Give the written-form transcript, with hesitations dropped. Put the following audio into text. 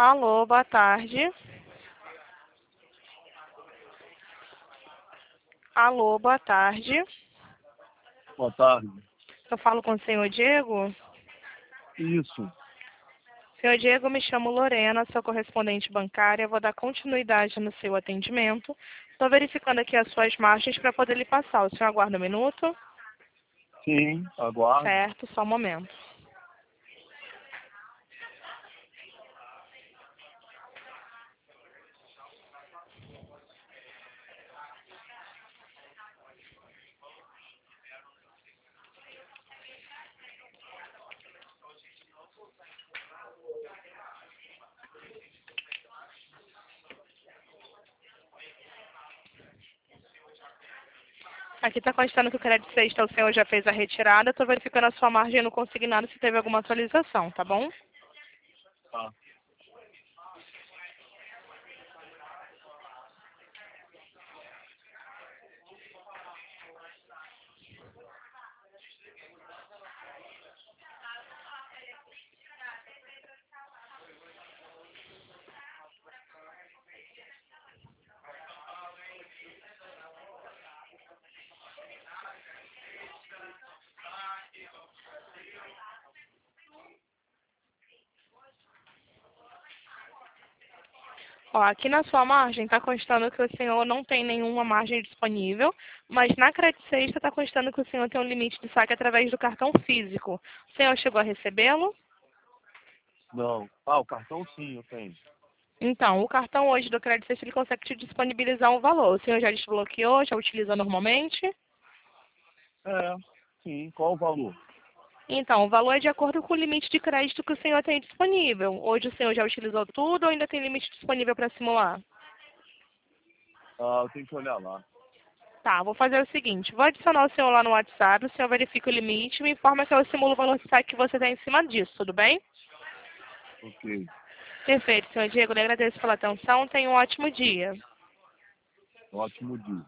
Alô, boa tarde. Alô, boa tarde. Boa tarde. Eu falo com o senhor Diego? Isso. Senhor Diego, me chamo Lorena, sou correspondente bancária. Vou dar continuidade no seu atendimento. Estou verificando aqui as suas margens para poder lhe passar. O senhor aguarda um minuto? Sim, aguardo. Certo, só um momento. Aqui está constando que o crédito sexta o senhor já fez a retirada. Estou verificando a sua margem no consignado se teve alguma atualização, tá bom? Tá. Ó, aqui na sua margem está constando que o senhor não tem nenhuma margem disponível, mas na Crédito Sexta está constando que o senhor tem um limite de saque através do cartão físico. O senhor chegou a recebê-lo? Não. Ah, o cartão sim, eu tenho. Então, o cartão hoje do Crédito Sexta ele consegue te disponibilizar um valor. O senhor já desbloqueou, já utiliza normalmente? É, sim. Qual o valor? Então, o valor é de acordo com o limite de crédito que o senhor tem disponível. Hoje o senhor já utilizou tudo ou ainda tem limite disponível para simular? Ah, eu tenho que olhar lá. Tá, vou fazer o seguinte, vou adicionar o senhor lá no WhatsApp, o senhor verifica o limite e me informa que eu simulo o valor de saque que você tem em cima disso, tudo bem? Ok. Perfeito, senhor Diego, lhe agradeço pela atenção, tenha um ótimo dia. Ótimo dia.